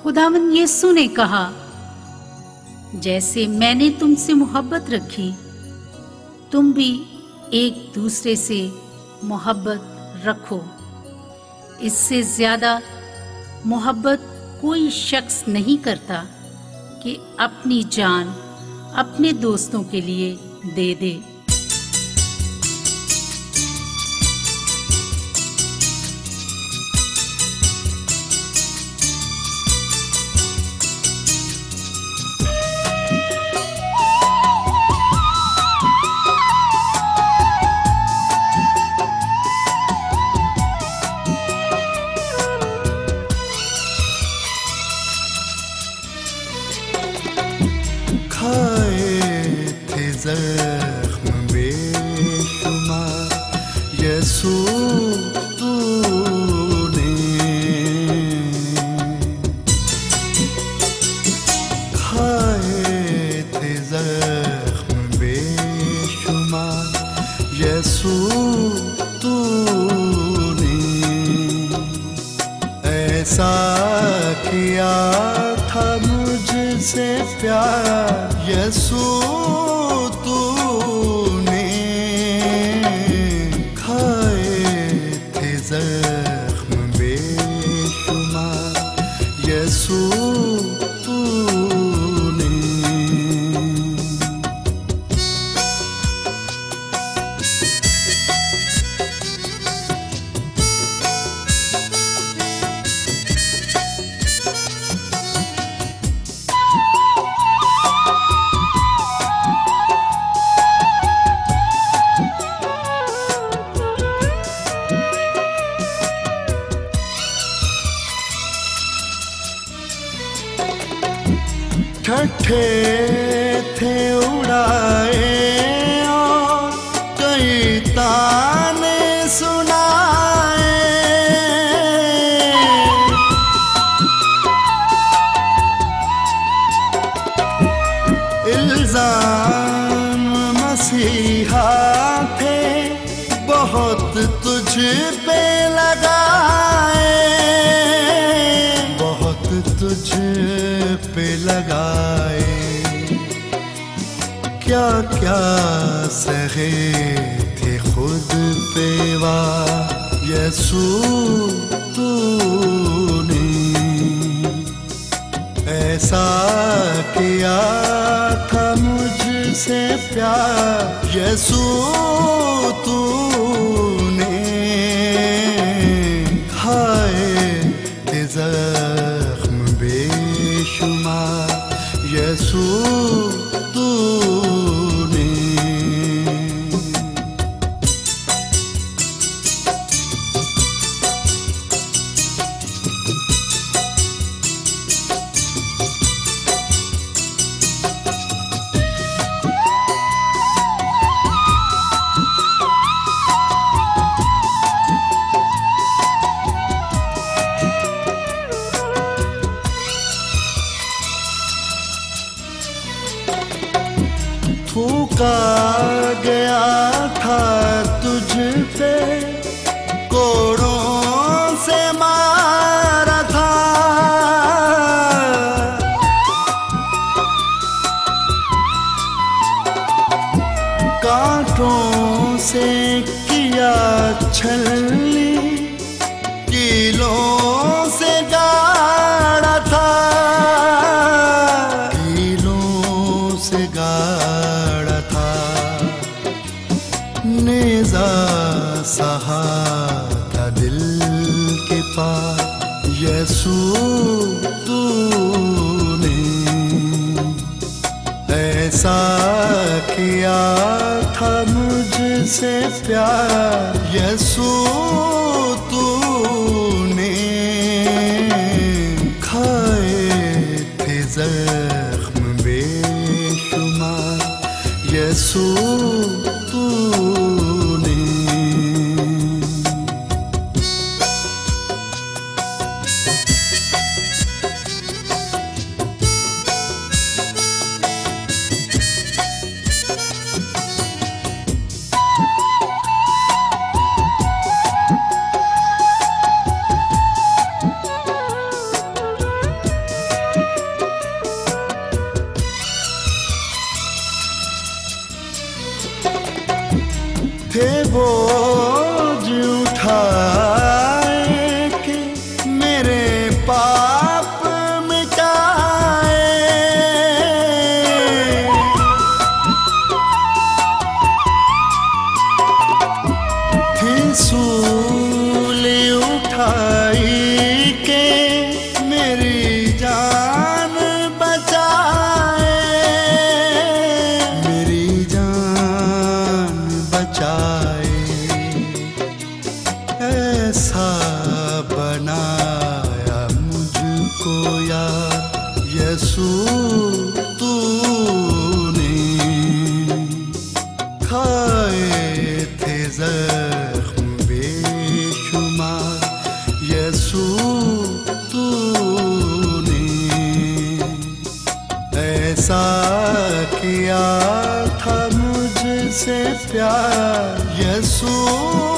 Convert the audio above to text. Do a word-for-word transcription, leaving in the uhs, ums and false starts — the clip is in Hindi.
खुदावन यीशु ने कहा, जैसे मैंने तुमसे मोहब्बत रखी, तुम भी एक दूसरे से मोहब्बत रखो। इससे ज्यादा मोहब्बत कोई शख्स नहीं करता कि अपनी जान अपने दोस्तों के लिए दे दे। जख्म बेशुमार यीशु तूने खाए थे, जख्म बेशुमार यीशु तूने ऐसा किया था मुझसे प्यार यीशु तूने खाए थे जख्म बेशुमार यीशु तूने। ठट्ठे थे उड़ाए और कई ताने सुनाए, इल्जाम मसीहा थे बहुत तुझ पे लगाए, बहुत तुझ पे लगाए, क्या क्या सहे थे खुद पे वार यीशु तूने ऐसा किया था मुझसे प्यार यीशु तूने खाए थे जख्म बेशुमार यीशु तूने। थूका गया था तुझ पे कोड़ों से मारा था, कांटों से किया छलनी, कीलों से गाड़ा था, कीलों से गाड़ा था, नेज़ा सहा था दिल के पार यीशु तूने ऐसा किया था मुझसे प्यार यीशु तूने खाए थे जख्म बेशुमार यीशु तूने। यार यसू तूने खाए थे जख्म बेशुमार यसू तूने ऐसा किया था मुझसे प्यार यसू